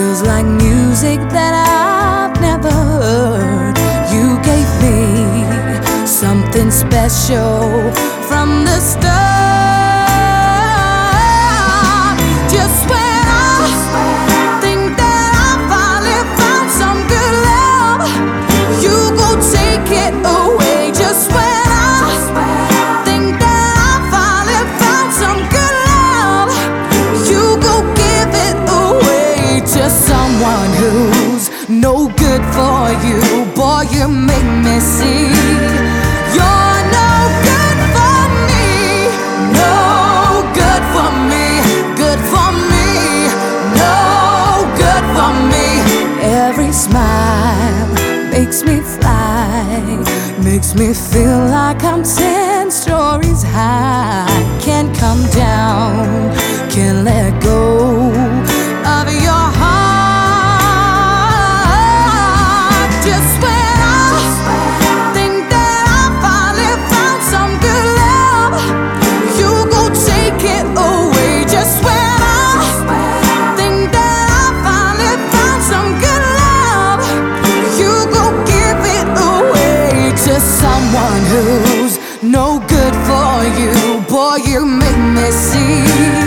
feels like music that I've never heard. You gave me something special from the start. Just when I think that I finally found some good love, you go take it away. Just when I think that I finally found some good love, you go give it away to someone who's no good for you. Boy, you make me see you're no good for me, no good for me, good for me, no good for me. Every smile makes me fly, makes me feel like I'm 10 stories high. Can't come down, can't let go of your heart. Just when I think that I finally found some good love, you go take it away. Just when I think that I finally found some good love, you go give it away to someone who's no good for you. Boy, you make me see